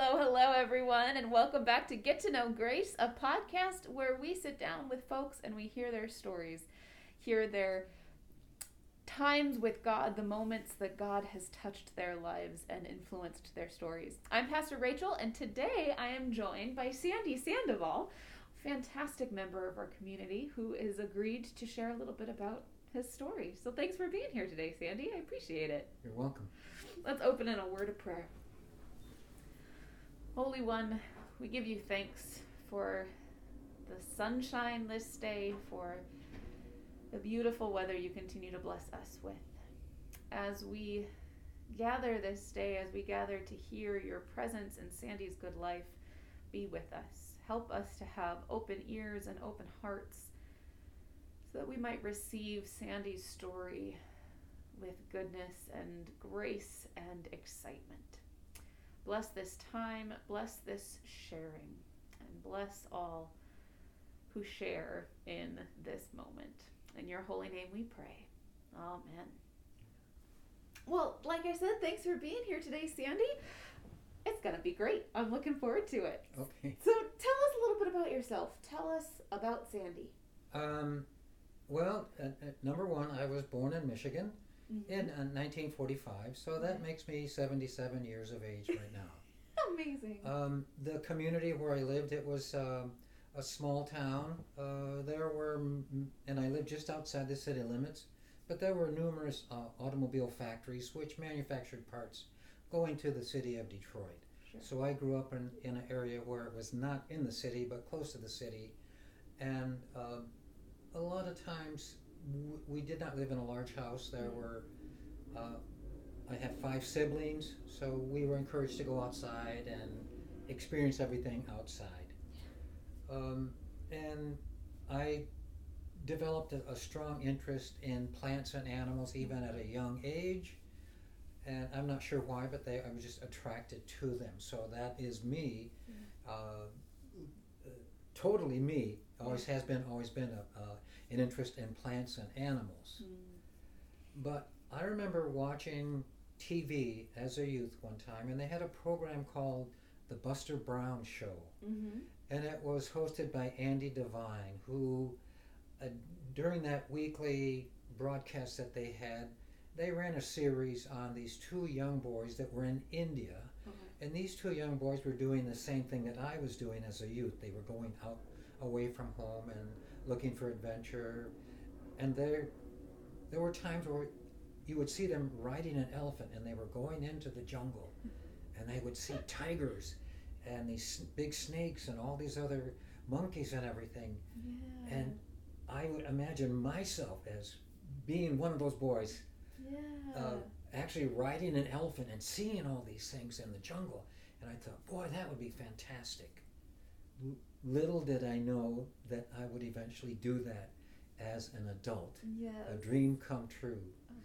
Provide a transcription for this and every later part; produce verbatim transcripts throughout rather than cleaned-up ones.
Hello, hello, everyone, and welcome back to Get to Know Grace, a podcast where we sit down with folks and we hear their stories, hear their times with God, the moments that God has touched their lives and influenced their stories. I'm Pastor Rachel, and today I am joined by Sandy Sandoval, fantastic member of our community who has agreed to share a little bit about his story. So thanks for being here today, Sandy. I appreciate it. You're welcome. Let's open in a word of prayer. Holy One, we give you thanks for the sunshine this day, for the beautiful weather you continue to bless us with. As we gather this day, as we gather to hear your presence in Sandy's good life, be with us. Help us to have open ears and open hearts so that we might receive Sandy's story with goodness and grace and excitement. Bless this time, bless this sharing, and bless all who share in this moment. In your holy name we pray. Amen. Well, like I said, thanks for being here today, Sandy. It's going to be great. I'm looking forward to it. Okay. So tell us a little bit about yourself. Tell us about Sandy. Um, well, at, at number one, I was born in Michigan. Mm-hmm. In uh, nineteen forty-five, so that makes me seventy-seven years of age right now. Amazing. Um, the community where I lived, it was um, a small town. Uh, there were, and I lived just outside the city limits, but there were numerous uh, automobile factories which manufactured parts going to the city of Detroit. Sure. So I grew up in, in an area where it was not in the city, but close to the city, and uh, a lot of times we did not live in a large house. There were, uh, I have five siblings, so we were encouraged to go outside and experience everything outside. Um, and I developed a, a strong interest in plants and animals even at a young age. And I'm not sure why, but they, I was just attracted to them. So that is me, uh, uh, totally me. Always has been, always been a, a an interest in plants and animals. Mm. But I remember watching T V as a youth one time, and they had a program called The Buster Brown Show. Mm-hmm. And it was hosted by Andy Devine, who uh, during that weekly broadcast that they had, they ran a series on these two young boys that were in India. Okay. And these two young boys were doing the same thing that I was doing as a youth. They were going out away from home and looking for adventure, and there there were times where you would see them riding an elephant, and they were going into the jungle, and they would see tigers and these big snakes and all these other monkeys and everything. Yeah. And I would imagine myself as being one of those boys, Yeah. uh, actually riding an elephant and seeing all these things in the jungle. And I thought, boy, that would be fantastic. Little did I know that I would eventually do that as an adult. Yes. A dream come true.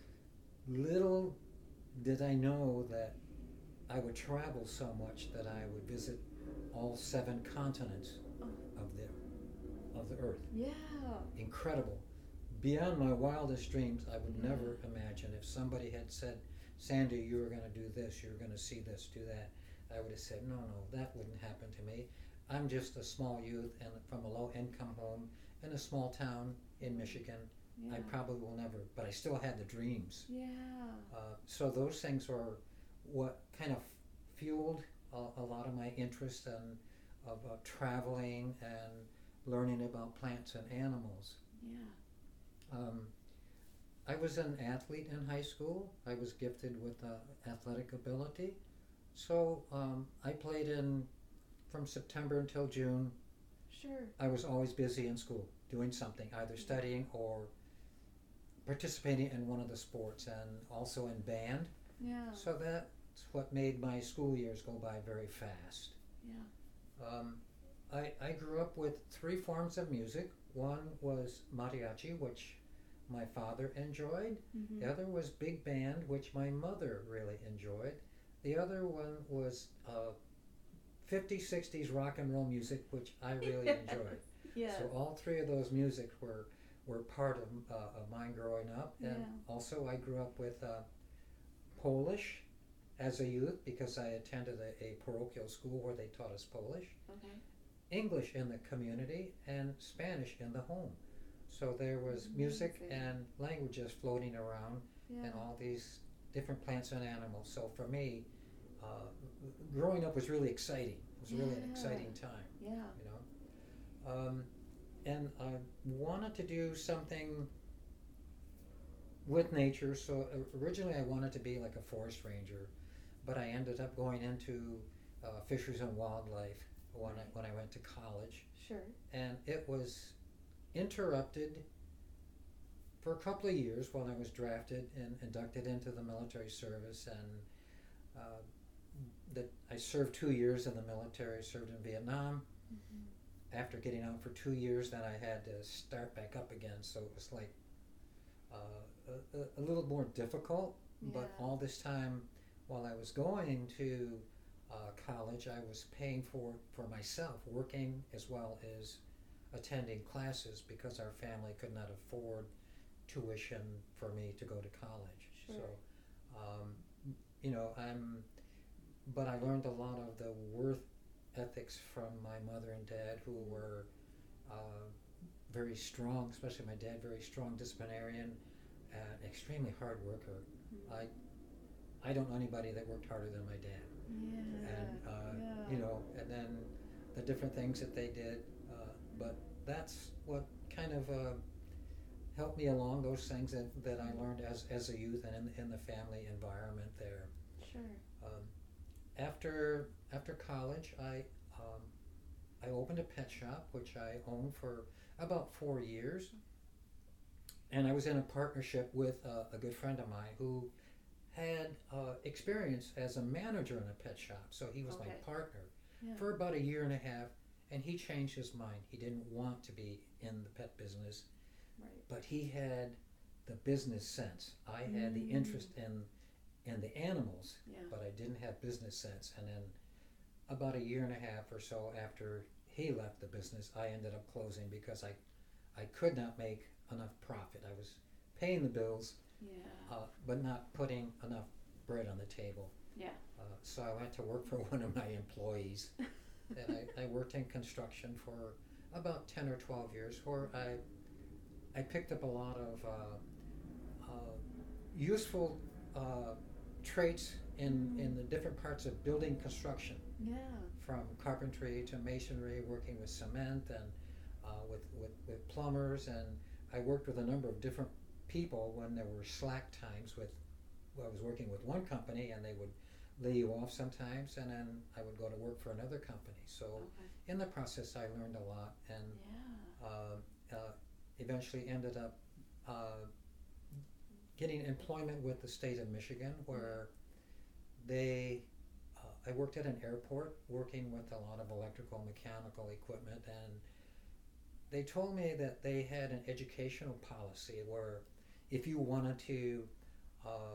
Little did I know that I would travel so much that I would visit all seven continents of the of the earth. Yeah. Incredible. Beyond my wildest dreams, I would Yeah. never imagine if somebody had said, Sandy, you were going to do this, you were going to see this, do that. I would have said, no, no, that wouldn't happen to me. I'm just a small youth and from a low-income home in a small town in Michigan. Yeah. I probably will never, but I still had the dreams. Yeah. Uh, so those things are what kind of fueled a, a lot of my interest in of uh, traveling and learning about plants and animals. Yeah. Um, I was an athlete in high school. I was gifted with uh, athletic ability. So um, I played in from September until June. Sure. I was always busy in school doing something, either studying or participating in one of the sports, and also in band. Yeah. So that's what made my school years go by very fast. Yeah. Um, I, I grew up with three forms of music. One was mariachi, which my father enjoyed. Mm-hmm. The other was big band, which my mother really enjoyed. The other one was uh, fifties, sixties rock and roll music, which I really enjoyed. Yeah. So all three of those music were were part of, uh, of mine growing up. And Yeah. also I grew up with uh, Polish as a youth, because I attended a, a parochial school where they taught us Polish, Okay. English in the community, and Spanish in the home. So there was music Amazing. and languages floating around, Yeah. and all these different plants and animals. So for me, uh, growing up was really exciting. It was really an Yeah. exciting time, Yeah. you know. Um, and I wanted to do something with nature. So originally I wanted to be like a forest ranger, but I ended up going into uh, fisheries and wildlife when I, when I went to college, Sure. and it was interrupted for a couple of years while I was drafted and inducted into the military service, and uh, that I served two years in the military, served in Vietnam. Mm-hmm. After getting out for two years, then I had to start back up again, so it was like uh, a, a little more difficult. But Yeah. all this time while I was going to uh, college, I was paying for for myself, working as well as attending classes, because our family could not afford tuition for me to go to college. Sure. So, um, you know, I'm, but I learned a lot of the worth ethics from my mother and dad, who were uh, very strong, especially my dad, very strong disciplinarian and extremely hard worker. Mm-hmm. I, I don't know anybody that worked harder than my dad. Yeah. And, uh, yeah. you know, and then the different things that they did. Uh, but that's what kind of uh, helped me along, those things that, that I learned as, as a youth and in, in the family environment there. Sure. Um, after after college, I um, I opened a pet shop, which I owned for about four years. And I was in a partnership with uh, a good friend of mine who had uh, experience as a manager in a pet shop. So he was Okay. my partner Yeah. for about a year and a half, and he changed his mind. He didn't want to be in the pet business, Right. but he had the business sense. I had the Mm. interest in in the animals, Yeah. but I didn't have business sense. And then about a year and a half or so after he left the business, I ended up closing because I I could not make enough profit. I was paying the bills, Yeah. uh, but not putting enough bread on the table. Yeah. Uh, so I went to work for one of my employees, and I, I worked in construction for about ten or twelve years, where I I picked up a lot of uh, uh, useful uh, traits in, Mm. in the different parts of building construction, Yeah. from carpentry to masonry, working with cement and uh, with, with, with plumbers. And I worked with a number of different people when there were slack times with, well, I was working with one company and they would lay you off sometimes, and then I would go to work for another company. So Okay. in the process I learned a lot, and Yeah. uh, uh, eventually ended up uh, getting employment with the state of Michigan, where they uh, I worked at an airport working with a lot of electrical and mechanical equipment, and they told me that they had an educational policy where if you wanted to uh,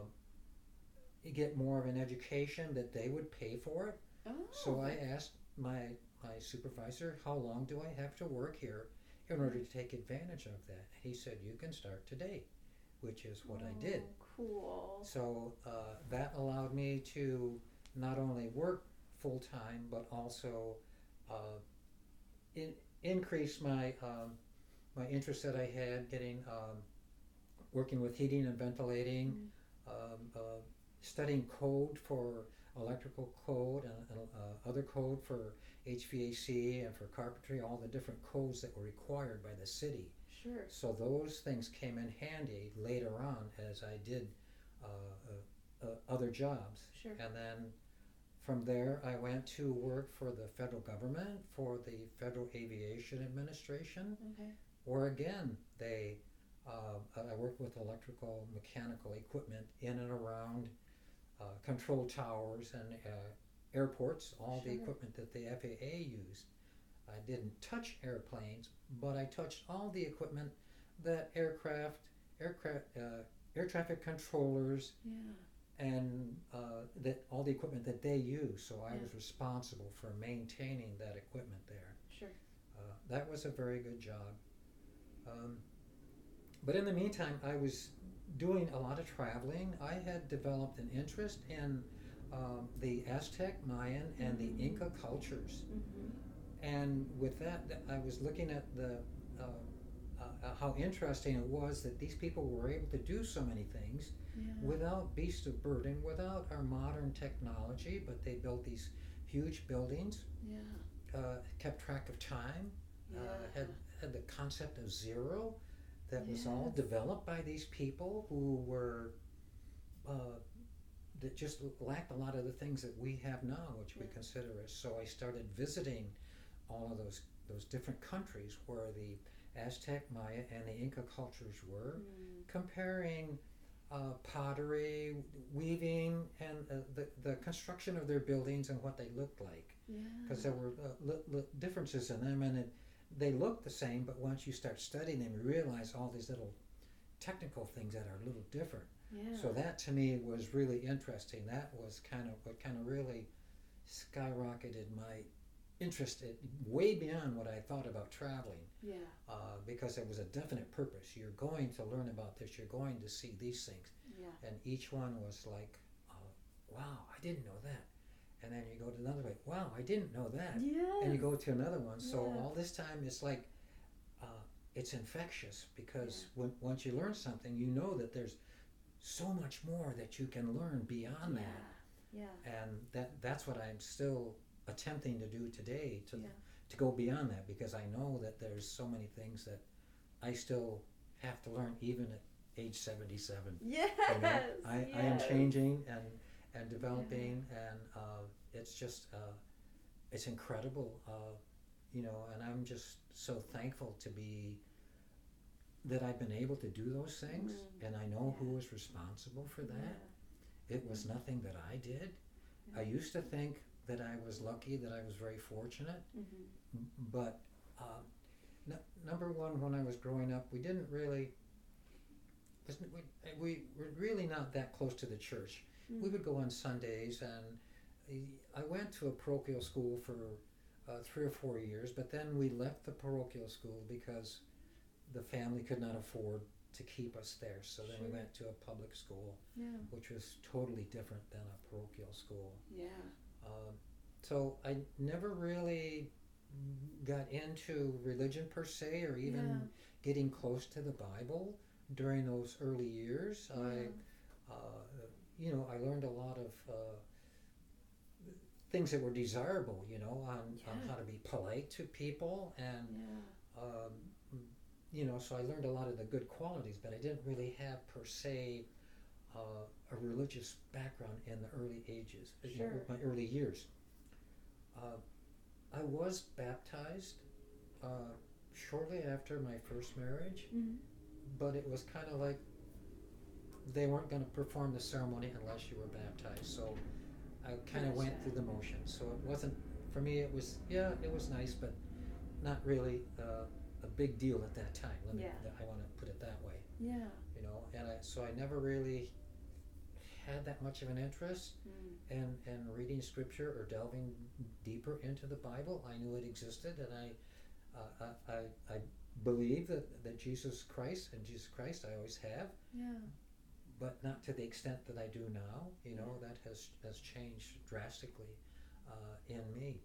get more of an education, that they would pay for it. Oh. So I asked my my supervisor, how long do I have to work here in order to take advantage of that? He said, you can start today, which is what I did. Oh, cool. So uh, that allowed me to not only work full time, but also uh, in, increase my um, my interest that I had getting um, working with heating and ventilating, Mm. um, uh, studying code for electrical code and, and uh, other code for H V A C and for carpentry, all the different codes that were required by the city. Sure. So those things came in handy later on as I did uh, uh, uh, other jobs. Sure. And then from there I went to work for the federal government, for the Federal Aviation Administration, Okay. where again they uh, I worked with electrical mechanical equipment in and around uh, control towers and uh, airports, all the Sure. equipment that the F A A used. I didn't touch airplanes, but I touched all the equipment that aircraft, aircraft, uh, air traffic controllers, Yeah. and uh, that all the equipment that they use. So I Yeah. was responsible for maintaining that equipment there. Sure. Uh, that was a very good job. Um, but in the meantime, I was doing a lot of traveling. I had developed an interest in um, the Aztec, Mayan, and the Inca cultures. Mm-hmm. And with that, th- I was looking at the uh, uh, uh, how interesting it was that these people were able to do so many things Yeah. without beasts of burden, without our modern technology, but they built these huge buildings, Yeah. uh, kept track of time, Yeah. uh, had had the concept of zero that was all Yes. developed by these people who were uh, that just lacked a lot of the things that we have now, which we Yeah. consider as. So I started visiting all of those those different countries where the Aztec, Maya, and the Inca cultures were, Mm. comparing uh, pottery, weaving, and uh, the the construction of their buildings and what they looked like. Yeah. Because there were uh, li- li- differences in them, and it, they look the same, but once you start studying them, you realize all these little technical things that are a little different. Yeah. So that to me was really interesting. That was kind of what kind of really skyrocketed my interest in, way beyond what I thought about traveling, Yeah. uh, because there was a definite purpose. You're going to learn about this. You're going to see these things, Yeah. and each one was like, uh, "Wow, I didn't know that." And then you go to another way. Wow, I didn't know that. Yeah. And you go to another one. So Yeah. all this time, it's like uh, it's infectious because Yeah. when, once you learn something, you know that there's so much more that you can learn beyond Yeah. that. Yeah. And that that's what I'm still attempting to do today to Yeah. to go beyond that, because I know that there's so many things that I still have to learn even at age seventy-seven. Yes. You know, I, yes. I am changing and and developing, and uh, it's just uh, it's incredible, uh, you know, and I'm just so thankful to be that I've been able to do those things, Mm. and I know Yeah. who was responsible for that. Yeah. It was nothing that I did. Yeah. I used to think that I was lucky, that I was very fortunate, Mm-hmm. m- but uh, n- number one, when I was growing up, we didn't really, wasn't- we, we were really not that close to the church. Mm. We would go on Sundays, and I went to a parochial school for uh, three or four years, but then we left the parochial school because the family could not afford to keep us there. So then we Sure. went to a public school, Yeah. which was totally different than a parochial school. Yeah. Um, so I never really got into religion per se, or even Yeah. getting close to the Bible during those early years. Yeah. I, uh, you know, I learned a lot of uh, things that were desirable, you know, on, on Yeah. how to be polite to people, and Yeah. um, you know, so I learned a lot of the good qualities, but I didn't really have per se uh, a religious background in the early ages, you know, Sure. my early years. Uh, I was baptized uh, shortly after my first marriage, Mm-hmm. but it was kind of like they weren't going to perform the ceremony unless you were baptized. So I kind of went Gotcha. through the motions. So it wasn't, for me, it was, yeah, it was nice, but not really uh, a big deal at that time. Let me, Yeah. I want to put it that way, Yeah. you know. And I, so I never really had that much of an interest Mm. in, in reading scripture or delving deeper into the Bible. I knew it existed, and I, uh, I, I, I believe that, that Jesus Christ, and Jesus Christ I always have, Yeah. but not to the extent that I do now. You know, that has has changed drastically uh, in me.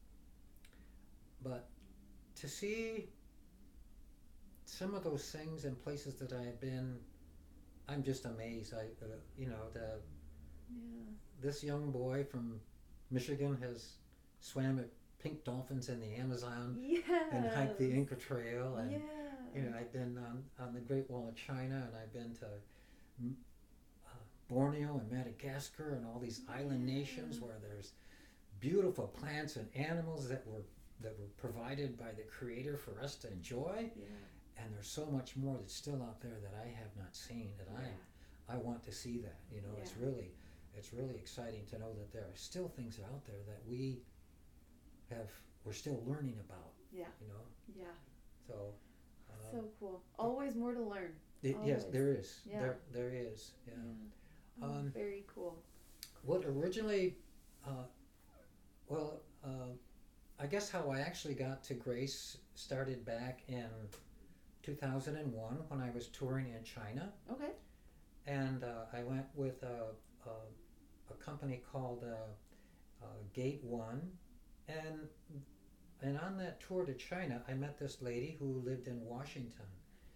But to see some of those things in places that I have been, I'm just amazed. I, uh, you know, the Yeah. this young boy from Michigan has swam at pink dolphins in the Amazon Yes. and hiked the Inca Trail, and Yeah. you know, I've been on, on the Great Wall of China, and I've been to mm, uh, Borneo and Madagascar and all these island Yeah. nations where there's beautiful plants and animals that were that were provided by the Creator for us to enjoy. Yeah. And there's so much more that's still out there that I have not seen, that Yeah. I I want to see that. You know, it's Yeah. really it's really exciting to know that there are still things out there that we have we're still learning about. Yeah. You know, Yeah. so. Um, So cool. Always more to learn. It, yes, Always. there is. Yeah. There, there is. Yeah. Oh, Um, very cool. What originally, uh, well, uh, I guess how I actually got to Grace started back in two thousand one when I was touring in China, Okay. and uh, I went with a, a, a company called uh, uh, Gate One, and and on that tour to China, I met this lady who lived in Washington.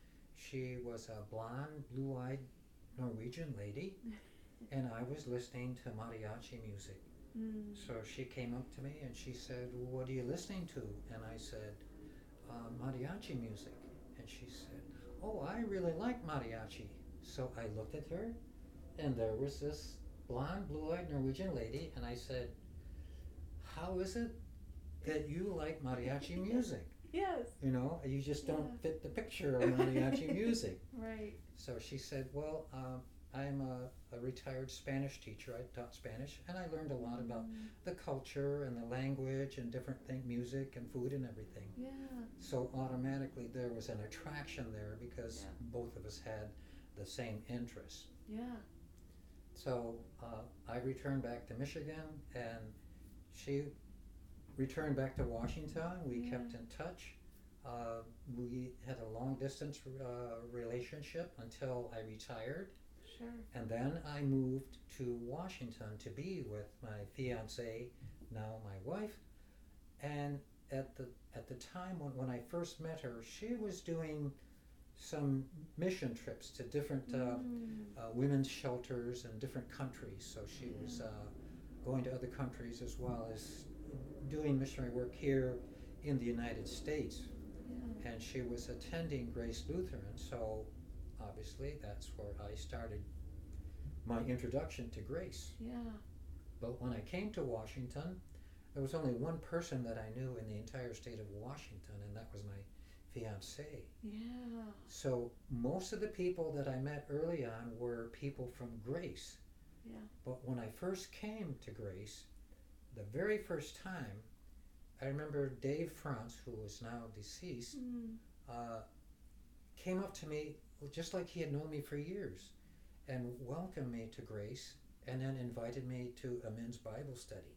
She was a blonde, blue-eyed Norwegian lady, and I was listening to mariachi music. Mm. So she came up to me and she said, "What are you listening to?" And I said, uh, "Mariachi music." And she said, "Oh, I really like mariachi." So I looked at her, and there was this blonde, blue-eyed Norwegian lady, and I said, "How is it that you like mariachi music? Yes. You know, you just don't Yeah. fit the picture of mariachi music." Right. So she said, "Well, um, I'm a, a retired Spanish teacher. I taught Spanish, and I learned a lot about Mm. the culture and the language and different things, music and food and everything." Yeah. So automatically there was an attraction there because Yeah. both of us had the same interests. Yeah. So uh, I returned back to Michigan, and she returned back to Washington. We Yeah. kept in touch. Uh, we had a long distance uh, relationship until I retired. Sure. And then I moved to Washington to be with my fiance, now my wife. And at the at the time when, when I first met her, she was doing some mission trips to different uh, Mm. uh, women's shelters in different countries. So she was uh, going to other countries as well as doing missionary work here in the United States. Yeah. And she was attending Grace Lutheran, so obviously that's where I started my introduction to Grace. Yeah. But when I came to Washington, there was only one person that I knew in the entire state of Washington, and that was my fiancée. Yeah. So most of the people that I met early on were people from Grace. Yeah. But when I first came to Grace, the very first time, I remember Dave Frantz, who is now deceased, Mm. uh, came up to me just like he had known me for years and welcomed me to Grace, and then invited me to a men's Bible study.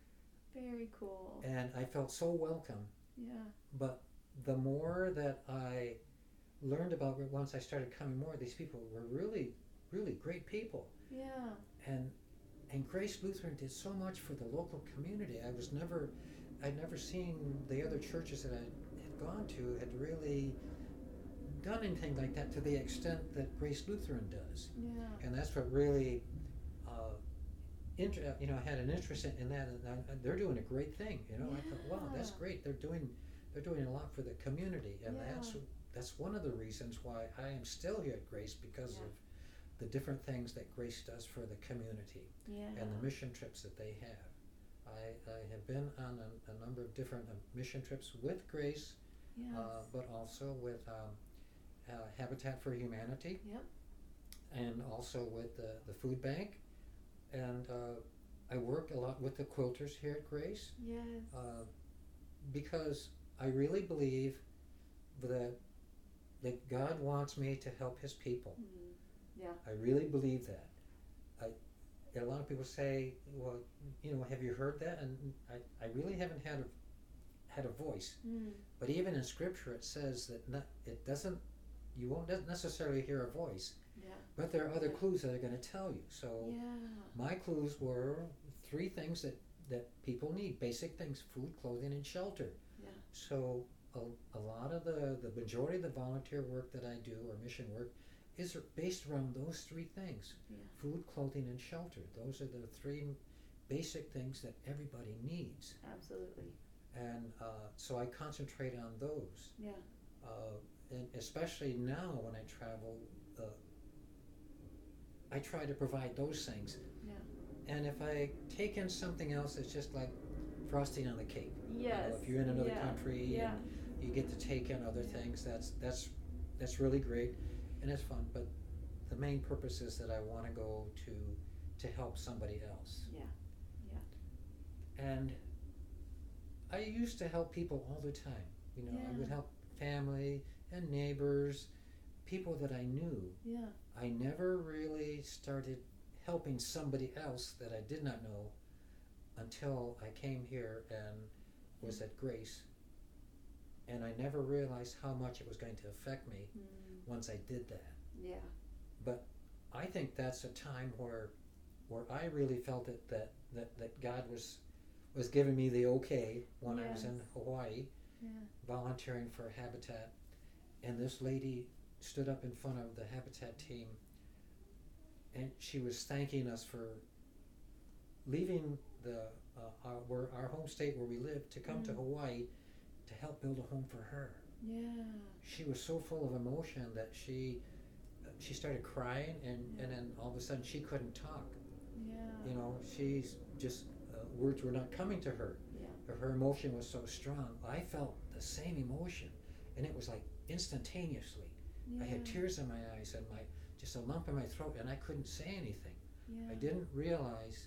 Very cool. And I felt so welcome. Yeah. But the more that I learned about it, once I started coming more, these people were really, really great people. Yeah. And and Grace Lutheran did so much for the local community. I was never, I'd never seen the other churches that I had gone to had really done anything like that to the extent that Grace Lutheran does. Yeah. And that's what really, uh, inter- you know, I had an interest in, in that, and I, they're doing a great thing. You know, I thought, wow, that's Yeah. great. They're doing, they're doing a lot for the community, and Yeah. that's that's one of the reasons why I am still here at Grace, because Yeah. of the different things that Grace does for the community Yeah. and the mission trips that they have. I, I have been on a, a number of different uh, mission trips with Grace, Yes. uh, but also with um, uh, Habitat for Humanity. Yep. And also with the, the food bank. And uh, I work a lot with the quilters here at Grace, Yes. uh, because I really believe that that God wants me to help His people. Mm. Yeah. I really believe that. I, a lot of people say, well, you know, have you heard that? And I, I really haven't had a, had a voice. Mm. But even in Scripture it says that not, it doesn't, you won't necessarily hear a voice, Yeah. but there are other clues that are going to tell you. So Yeah. my clues were three things that, that people need, basic things: food, clothing, and shelter. Yeah. So a, a lot of the, the majority of the volunteer work that I do, or mission work, is based around those three things: Yeah. food, clothing, and shelter. Those are the three basic things that everybody needs. Absolutely. And uh, so I concentrate on those. Yeah. Uh, and especially now when I travel, uh, I try to provide those things. Yeah. And if I take in something else, it's just like frosting on the cake. Yes. You know, if you're in another yeah. country Yeah. and you get to take in other Yeah. things, that's that's that's really great, and it's fun. But the main purpose is that I want to go to to help somebody else. Yeah. Yeah. And I used to help people all the time. You know, I Yeah. would help family and neighbors, people that I knew. Yeah. I never really started helping somebody else that I did not know until I came here and was at Grace. And I never realized how much it was going to affect me Mm. once I did that. Yeah. But I think that's a time where where I really felt it that, that, that God was was giving me the okay when I was in Yes. Hawaii Yeah. volunteering for Habitat, and this lady stood up in front of the Habitat team, and she was thanking us for leaving the uh, our, where, our home state where we live to come to Mm. Hawaii to help build a home for her. Yeah. She was so full of emotion that she she started crying, and, Yeah. and then all of a sudden she couldn't talk. Yeah. You know, she's just uh, words were not coming to her. Yeah. Her emotion was so strong. I felt the same emotion, and it was like instantaneously. Yeah. I had tears in my eyes and my just a lump in my throat, and I couldn't say anything. Yeah. I didn't realize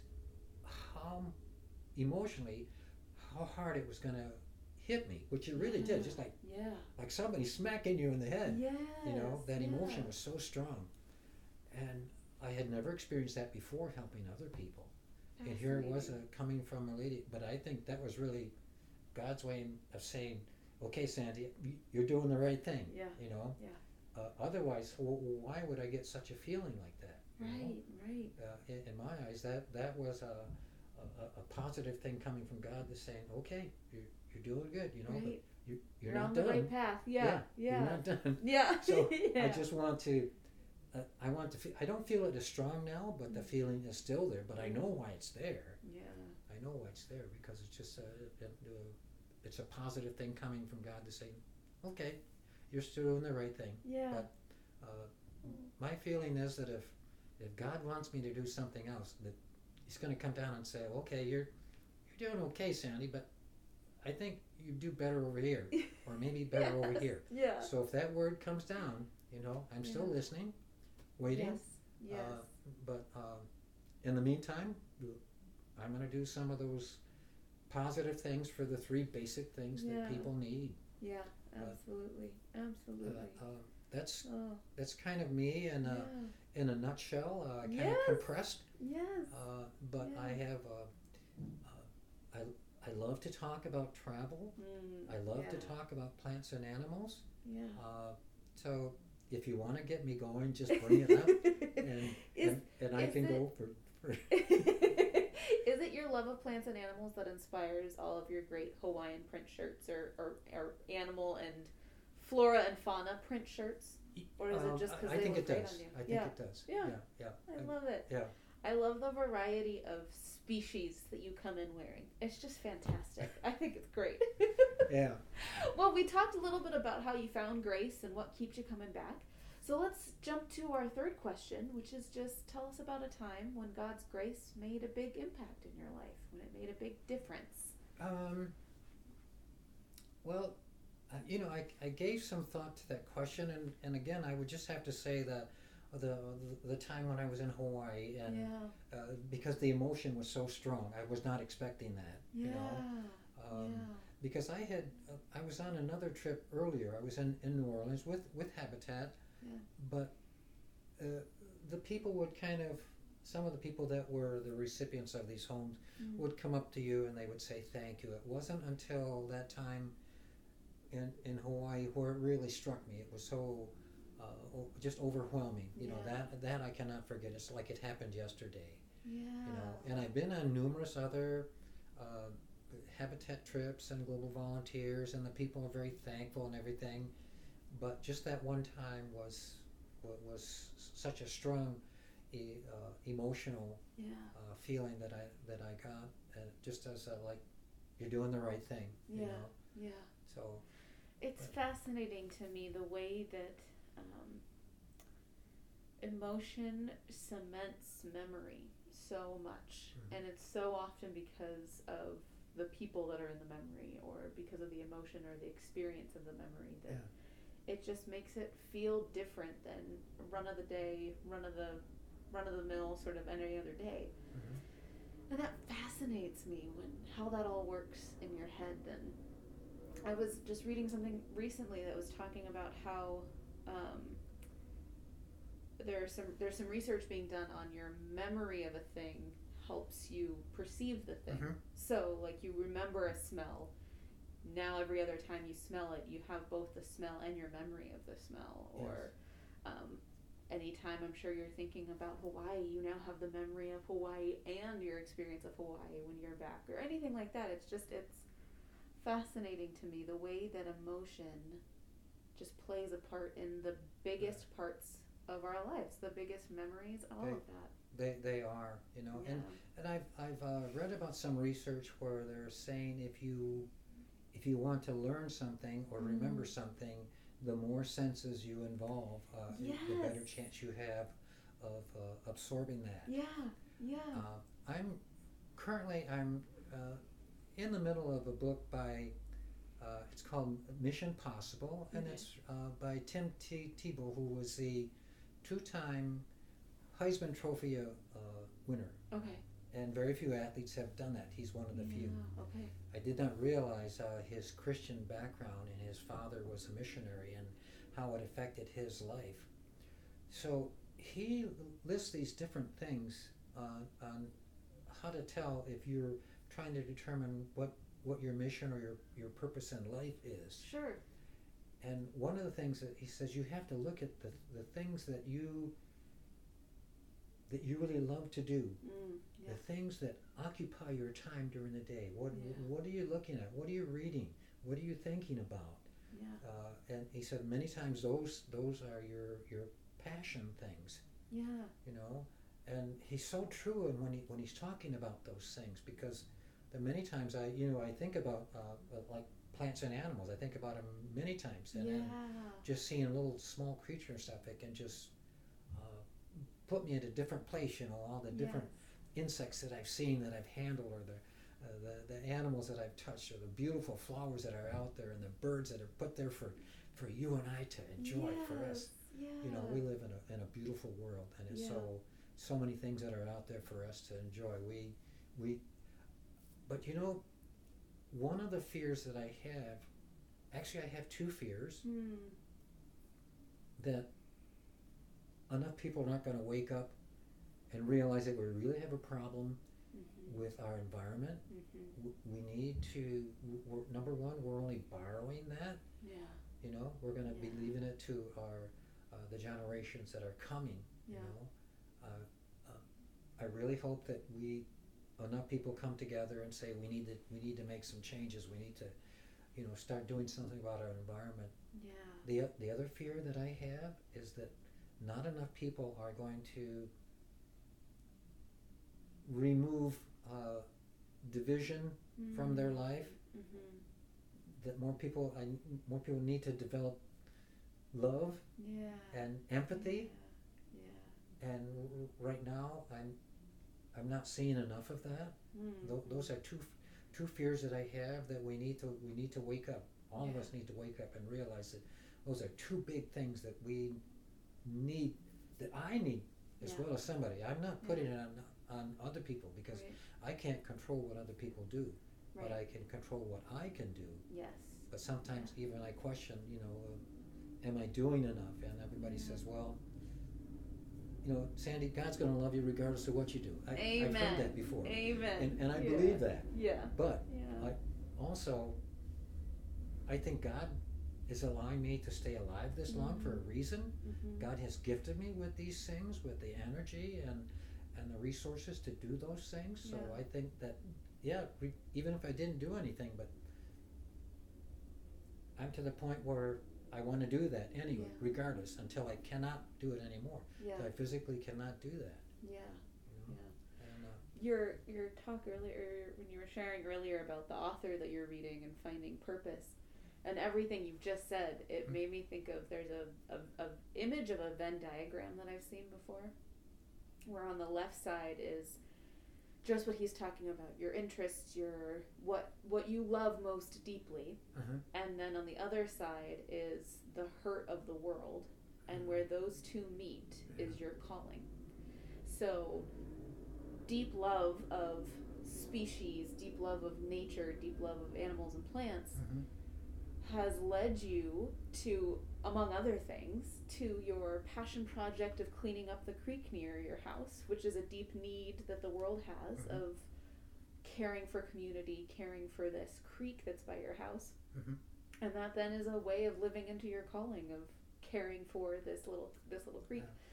how emotionally how hard it was going to hit me, which it really Yeah. did, just like Yeah. like somebody smacking you in the head. Yes. You know, that yeah. emotion was so strong, and I had never experienced that before helping other people. And here it was uh, coming from a lady, but I think that was really God's way of saying, okay, Sandy, y- you're doing the right thing. Yeah. You know? Yeah. Uh, otherwise, w- why would I get such a feeling like that? you know? Right. Right. Uh, in, in my eyes, that, that was a, a, a positive thing coming from God that's saying, okay, you're, you're doing good, you know, but Right. you, you're, You're not on done. the right path. Yeah. Yeah. You're not done. Yeah. So yeah. I just want to, uh, I want to feel, I don't feel it as strong now, but the Mm. feeling is still there, but I know why it's there. Yeah. I know why it's there because it's just a, a, a, it's a positive thing coming from God to say, okay, you're still doing the right thing. Yeah. But uh, my feeling is that if if God wants me to do something else, that He's going to come down and say, okay, you're you're doing okay, Sandy, but I think you do better over here, or maybe better over Yes. here. Yeah. So if that word comes down, you know, I'm still Yeah. listening, waiting. Yes. Yes. Uh, but um, in the meantime, I'm going to do some of those positive things for the three basic things Yeah. that people need. yeah. uh, Absolutely. Uh, Absolutely. uh, that's oh. that's kind of me in a Yeah. in a nutshell, uh, kind Yes. of compressed. Yes. Uh, but Yeah. I have uh, uh, I I love to talk about travel. Mm, I love yeah. to talk about plants and animals. Yeah. Uh, so if you want to get me going, just bring it up, and Is- and, and I is can it- go for. for Is it your love of plants and animals that inspires all of your great Hawaiian print shirts or, or, or animal and flora and fauna print shirts? Or is Um, it just I- because I they think look it great does. on you? I think yeah. it does. Yeah. Yeah. Yeah. I Um, love it. yeah. I love the variety of species that you come in wearing. It's just fantastic. I think it's great. Yeah. Well, we talked a little bit about how you found grace and what keeps you coming back. So let's jump to our third question, which is just tell us about a time when God's grace made a big impact in your life, when it made a big difference. Um, well, uh, you know, I, I gave some thought to that question, and, and again, I would just have to say that the the, the time when I was in Hawaii, and yeah. uh, because the emotion was so strong, I was not expecting that. Yeah. You know, um, yeah. because I had uh, I was on another trip earlier. I was in, in New Orleans with with Habitat, Yeah. but uh, the people would kind of some of the people that were the recipients of these homes Mm. would come up to you and they would say thank you. It wasn't until that time in in Hawaii where it really struck me. It was so uh, o- just overwhelming. You know, Yeah. that that I cannot forget. It's like it happened yesterday. Yeah. You know, and I've been on numerous other uh, Habitat trips and Global Volunteers, and the people are very thankful and everything. But just that one time was wa- was such a strong e- uh, emotional Yeah. uh, feeling that I that I got, uh, just as a, like you're doing the right thing. You Yeah. know? Yeah. So It's But- fascinating to me the way that um, emotion cements memory so much. Mhm. And it's so often because of the people that are in the memory or because of the emotion or the experience of the memory that Yeah. it just makes it feel different than run of the day, run of the run of the mill sort of any other day. mhm. And that fascinates me when how that all works in your head. And I was just reading something recently that was talking about how um, there's some there's some research being done on your memory of a thing helps you perceive the thing. Mhm. So like you remember a smell. Now every other time you smell it, you have both the smell and your memory of the smell. Or um, anytime I'm sure you're thinking about Hawaii, you now have the memory of Hawaii and your experience of Hawaii when you're back, or anything like that. It's just, it's fascinating to me the way that emotion just plays a part in the biggest Right. parts of our lives, the biggest memories, all They- of that. They they are, you know, Yeah. and and I've I've uh, read about some research where they're saying if you if you want to learn something or remember Mm. something, the more senses you involve, uh, the better Yes. chance you have of uh, absorbing that. Yeah, yeah. Uh, I'm currently I'm uh, in the middle of a book by uh, it's called Mission Possible, and Okay. it's uh, by Tim T- Tebow, who was the two-time Heisman Trophy uh, uh, winner, Okay. and very few athletes have done that. He's one of the few. Yeah, okay. I did not realize uh, his Christian background, and his father was a missionary, and how it affected his life. So he lists these different things uh, on how to tell if you're trying to determine what, what your mission or your, your purpose in life is. Sure. And one of the things that he says, you have to look at the, the things that you that you really love to do, Mm, yeah. the things that occupy your time during the day. What Yeah. what are you looking at? What are you reading? What are you thinking about? Yeah. Uh, and he said many times those those are your your passion things, Yeah. you know. And he's so true. And when he when he's talking about those things, because there are many times I you know I think about uh, like plants and animals. I think about them many times, and, Yeah. and just seeing a little small creature and stuff, it can just uh, put me in a different place. You know, all the different Yes. insects that I've seen, that I've handled, or the, uh, the the animals that I've touched, or the beautiful flowers that are out there, and the birds that are put there for, for you and I to enjoy. For us, Yes. Yeah. you know, we live in a in a beautiful world, and it's Yeah. so so many things that are out there for us to enjoy. We we, but you know, one of the fears that I have, actually, I have two fears Mm. that enough people are not going to wake up and realize that we really have a problem Mhm. with our environment. Mhm. W- We need to, we're, number one, we're only borrowing that, Yeah. you know, we're going to be Yeah. leaving it to our, uh, the generations that are coming, you Yeah. know. Uh, uh, I really hope that we, enough people come together and say we need to, we need to make some changes, we need to, you know, start doing something about our environment. Yeah. The, o- the other fear that I have is that not enough people are going to remove uh, division from their life. Mhm. That more people, I, more people need to develop love Yeah. and empathy. Yeah. Yeah. And r- right now, I'm, I'm not seeing enough of that. Mm. Th- those are two, f- two fears that I have that we need to, we need to wake up. All of Yeah. us need to wake up and realize that those are two big things that we need, that I need as Yeah. well as somebody. I'm not Yeah. putting it on, on other people because Right. I can't control what other people do, Right. but I can control what I can do. Yes. But sometimes even I question, you know, uh, am I doing enough? And everybody Yeah. says, well, you know, Sandy, God's going to love you regardless of what you do. I, I've Amen. heard that before. Amen. And, and I Yeah. believe that. Yeah. But Yeah. I also, I think God is allowing me to stay alive this long for a reason. Mhm. God has gifted me with these things, with the energy and and the resources to do those things. So Yeah. I think that, yeah, we, even if I didn't do anything, but I'm to the point where I want to do that anyway, Yeah. regardless, until I cannot do it anymore. Yeah. So I physically cannot do that. Yeah. You know? Yeah. And, uh, Your your talk earlier, when you were sharing earlier about the author that you're reading and finding purpose, and everything you've just said, it Mhm. made me think of there's a, a, a image of a Venn diagram that I've seen before, where on the left side is just what he's talking about, your interests, your what what you love most deeply, uh-huh. and then on the other side is the hurt of the world, and where those two meet is your calling. So deep love of species, deep love of nature, deep love of animals and plants Mhm. has led you to, among other things, to your passion project of cleaning up the creek near your house, which is a deep need that the world has Mhm. of caring for community, caring for this creek that's by your house. Mhm. And that then is a way of living into your calling of caring for this little this little creek. Yeah.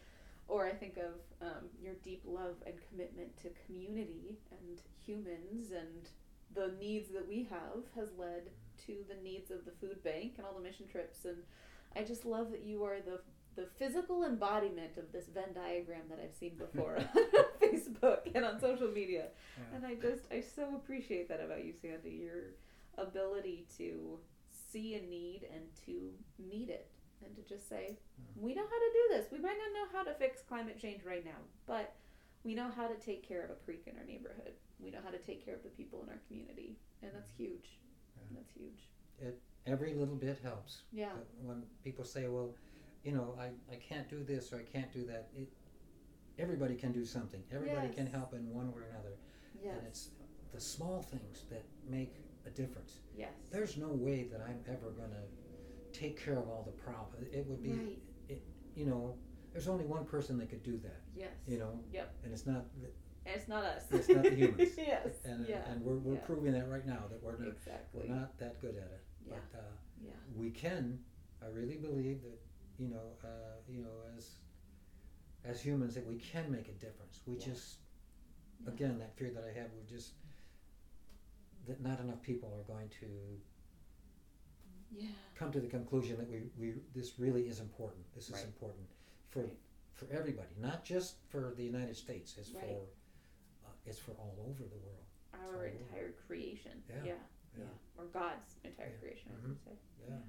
Or I think of um, your deep love and commitment to community and humans, and the needs that we have has led to the needs of the food bank and all the mission trips. And I just love that you are the the physical embodiment of this Venn diagram that I've seen before on Facebook and on social media. Yeah. And I just, I so appreciate that about you, Sandy, your ability to see a need and to meet it, and to just say, Yeah. we know how to do this. We might not know how to fix climate change right now, but we know how to take care of a creek in our neighborhood. We know how to take care of the people in our community. And that's huge. Yeah. That's huge. It, every little bit helps. Yeah. But when people say, well, you know, I, I can't do this or I can't do that, it, everybody can do something. Everybody Yes. can help in one way or another. Yes. And it's the small things that make a difference. Yes. There's no way that I'm ever going to take care of all the problems. It would be, Right. it, you know, there's only one person that could do that, Yes. you know, Yep. and it's not, And it's not us. it's not the humans. Yes. And, yeah. and we're, we're yeah. proving that right now, that we're not, Exactly. we're not that good at it. Yeah. But uh, Yeah. we can, I really believe that, you know, uh, you know, as as humans, that we can make a difference. We Yeah. just, Yeah. again, that fear that I have, we just, that not enough people are going to Yeah. come to the conclusion that we, we this really is important. This is Right. important for Right. for everybody, not just for the United States. It's Right. for uh, it's for all over the world. Our It's all entire creation. Yeah. Yeah. Yeah. Yeah. Or God's entire Yeah. creation, I Mhm. should say. Yeah.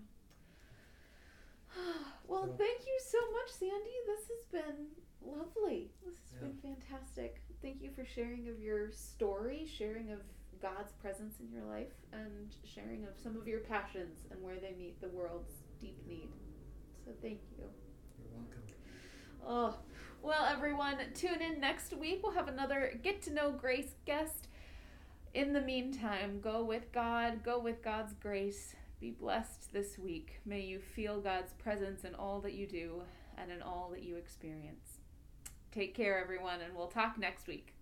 Well, So- thank you so much, Sandy. This has been lovely. This has Yeah. been fantastic. Thank you for sharing of your story, sharing of God's presence in your life, and sharing of some of your passions and where they meet the world's deep need. So thank you. You're welcome. Oh, well, everyone, tune in next week. We'll have another Get to Know Grace guest. In the meantime, go with God, go with God's grace. Be blessed this week. May you feel God's presence in all that you do and in all that you experience. Take care, everyone, and we'll talk next week.